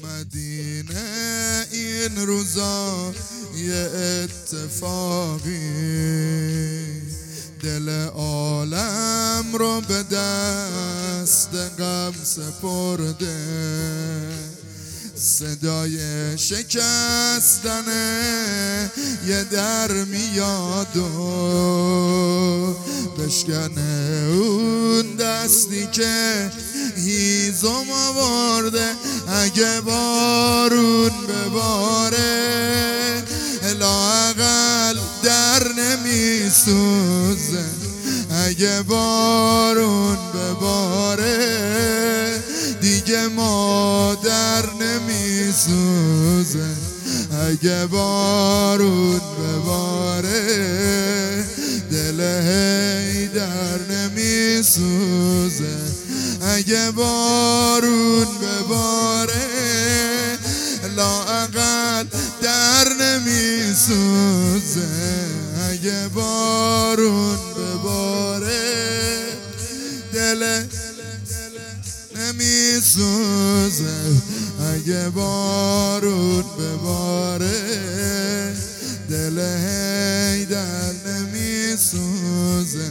مدینه این روزا یه اتفاقی دل عالم رو به دست غم سپرده، صدای شکستن یه در میاد و بشکنه اون دستی که هیزم آورده. اگه بارون بباره لااقل در نمیسوزه، اگه بارون بباره دیگه مادر نمیسوزه، اگه بارون بباره دل حیدر نمیسوزه، اگه بارون بباره لااقل در نمیسوزه، اگه بارون بباره دل نمیسوزه، اگه بارون بباره دل حیدر نمیسوزه.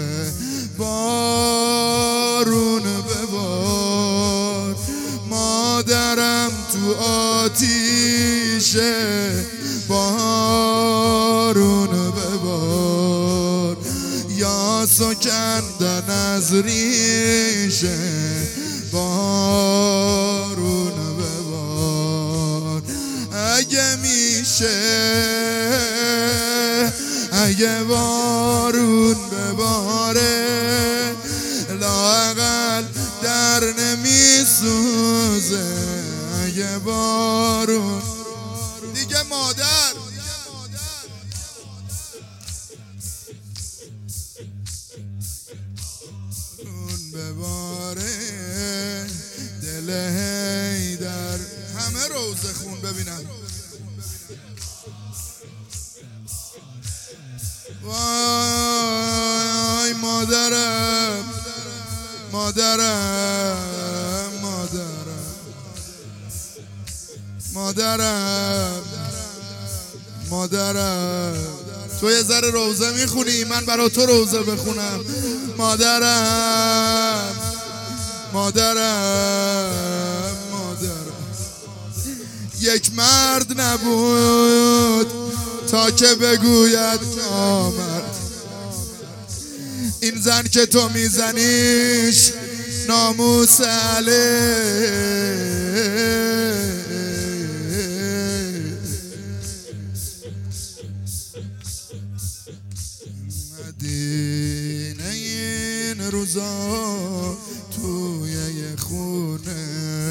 بارون ببار مادرم تو آتیشه، بارون ببار یاسو کندن از ریشه، بارون ببار اگه میشه، اگه بارون بباره لااقل در نمیسوزه، اگه بارون دیگه مادر بباره دل حیدر. همه روزه خون ببینن. وای مادرم مادرم مادرم مادرم مادرم، تو یه ذره روزه میخونی من برا تو روزه بخونم. مادرم مادرم مادرم، یک مرد نبود تا که بگوید نامرد، این زن که تو میزنیش ناموس علیه. مدینه این روزا توی یه خونه،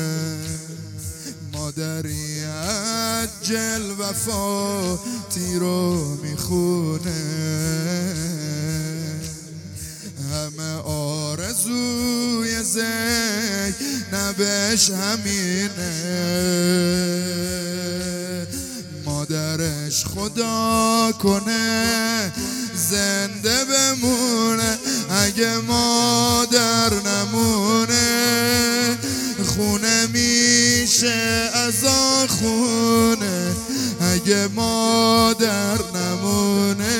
مادری عجل وفاتی رو میخونه، همه آرزوی زینبش همینه، مادرش خدا کنه زنده بمونه، اگه مادر نمونه خونه میشه از خونه، اگه مادر نمونه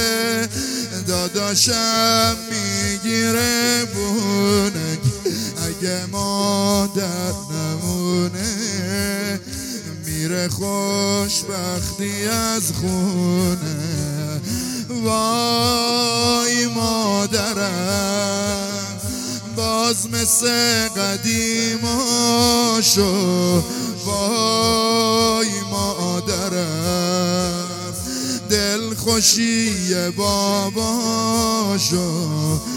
داداشم میگیره بونه، اگه مادر نمونه میره خوشبختی از خونه. وای مادرم باز مثل قدیماشو، وای مادرم دل خوشی باباشو،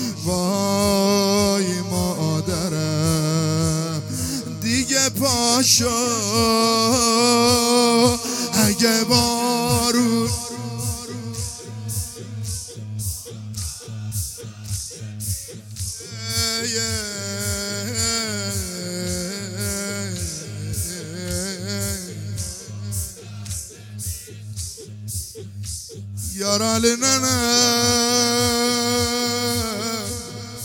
وای مادرم دیگه پاشو، اگه بارون یارال ننه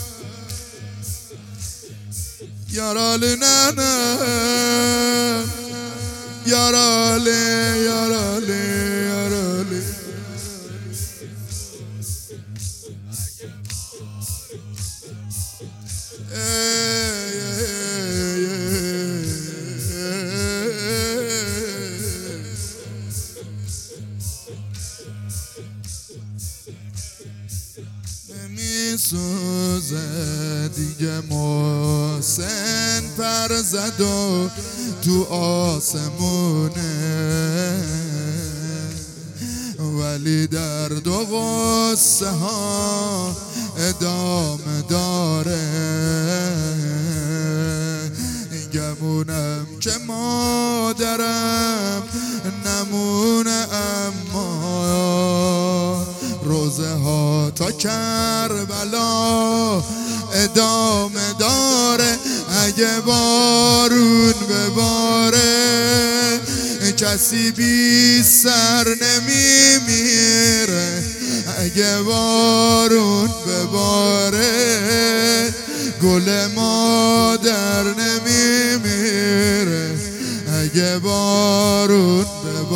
یارال ننه یاراله یاراله یاراله نمیسوزه دیگه محسن پر زد و تو آسمونه، ولی درد و غصه ها ادامه داره. گمونم که مادرم نمونه، اما روزه ها تا کربلا ادامه داره. اگه بارون بباره کسی بی سر نمیمیره، اگه بارون بباره گل مادر نمیمیره، اگه بارون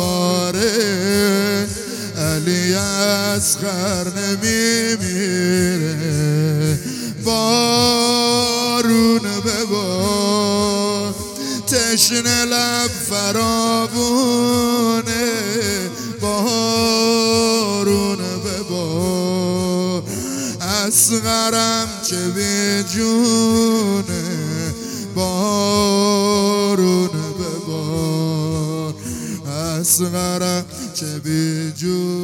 بباره علی اصغر نمیمیره. بارون ببار تشنه لب فرابونه، بارون ببار اصغرم چه به جونه، بارون ببار اصغرم چه به جونه.